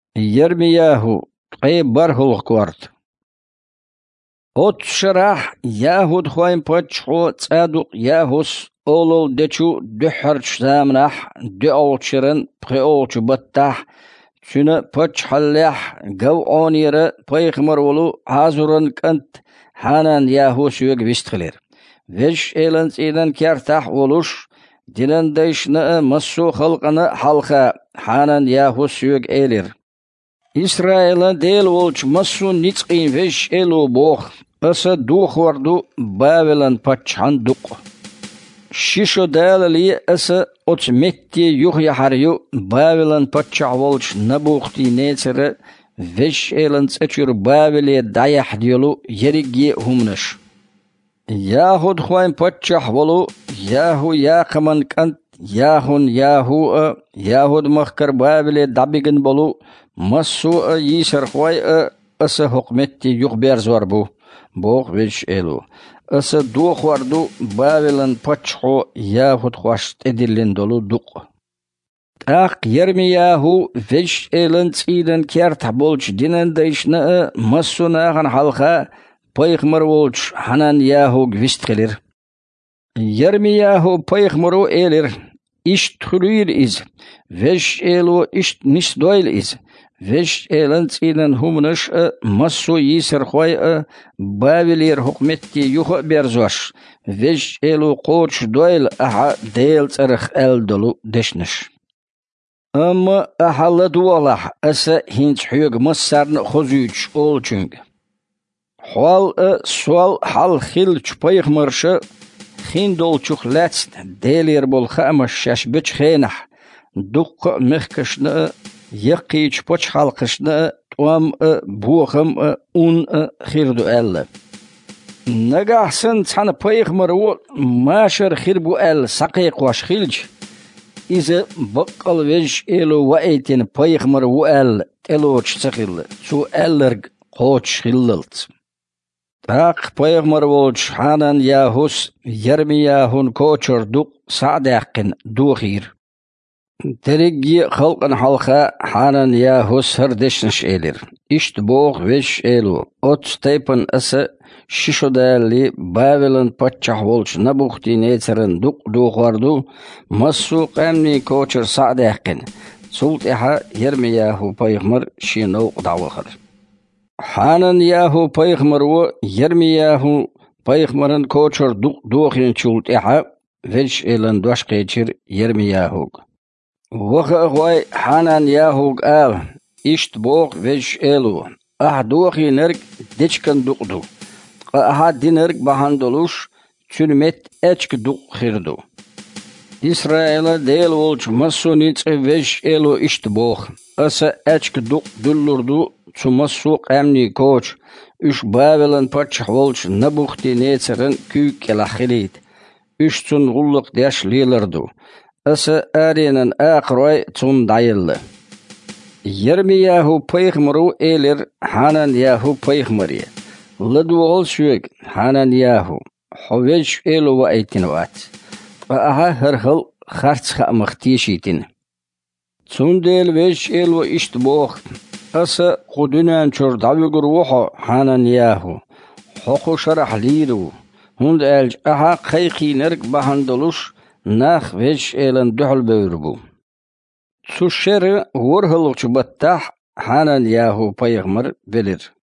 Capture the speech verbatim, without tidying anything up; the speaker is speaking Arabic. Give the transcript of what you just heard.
يرمياهو قيب برهل كوارت أوت شرح ياهود خوين باتشو تصادق ياهوس أولو دچو دحرش سامنح دعول شرن بخيولش بطح سنة باتش حلح جو عونيرة بيخمر ولو عازورن كنت حانان ياهوس يوغ بيستخلير ويش إيلانس إيدان كيرتاح ولوش دينان ديشنا مسو خلقنا حلقا حانان ياهوس يوغ إيلير إسرائيل ديل ولش مسو نيتقين ويش إلو بوخ أسا دوخ وردو بابلان باتش هندوق شيشو دال لي أسا أتمتي يوخ يحريو بابلان باتش عولش نبوختي نيتر ويش إيلانس أتشير بابلي دايح ديولو يريجي همنش ياهود خوين باتش حولو ياهو ياقمن كنت ياهون ياهو ياهود مخكر بابلي دابيغن بولو مسو يسر خوي أسا حكمتي يوخ بيرزور بو بوخ ويش إلو أسا دوخ وردو بابلان باتشخو ياهود خوش تدلين دولو دوق تاق يرمياهو ويش إلن تسيدن كيرت بولش دينن ديشنا مسو ناغن حلقا بيخمر ولش حنان ياهو غويست خلير يرمياهو بيخمرو إلير إشت خلير إز ويش إلو إشت نش دويل إز ويش إلن تسيدن همنش مسو يسر خوي بابلير حكمتي يوخ بيرزوش ويش إلو قوش دويل أحا ديل ترخ أل دلو دشنش أما أحا لدوالح أسا هنش حيوغ مسارن خزيوش أولچنگ حوال سوال حال خيلش بيخمرش خين دولچوخ لاتست ديلير بول خامش شاش بيش خينح دق مخكشنا يقيش بوش حلقشنا توام بوخم اون خيردو ألا نجاح سن تحنا بيخمر و ماشر خيربو أل سقيق واش خيلج إذا بقل ويش إلو وقيتين بيخمر و أل تلوش سخيل سو ألرق قوش خيللت تاق بيغمر ولش حانان ياهوس يرمياهون كوچر دوق سعداقن دوخير ترقي خلقن حلقا حانان ياهوس هردشنش إلير إشت بوغ ويش إلو أوت ستيبن أسا ششو دالي بابلن باتشح ولش نبوختي نيترن دوق دوخ وردو مسو قامني كوچر سعداقن سلط إحا يرمياهو بيغمر شينو دعوخر حانان ياهو بيخمر و يرمياهو بيخمرن كوچر دوق دوخين چولت إحا ويش إلن دوش قيچر يرمياهو وخ أخوي حانان ياهو آل إشت بوغ ويش إلو أح دوخي نرق ديچكن دوق دو أحا دي نرق بحندلوش چونمت اچك دوق خيردو إسرائيل ديل ولچ مسو نيچ ويش إلو إشت بوغ أسا اچك دوق دلوردو مسو قامني كوچ إش بابلن باتشح ولش نبوختي نيترن كيك الأخليت إش تون غلق داش ليلردو أسا آرينن آقروي تون دايل يرمياهو بيخمرو إيلر حانان ياهو بيخمري لدو غلشوك حانان ياهو حويج إيلو وأيتنوات فأها هرخل خارتخ مختيشيتن تون ديل ويش إيلو إشت بوخ أسا قدنان شر دعوغر وحو حانان ياهو حقو شرح ليرو هند ألج أها قيقي نرق بحندلوش ناخ ويش إيلان دحل بيربو تسوشير ورهلوش بطاح حانان ياهو بيغمر بلير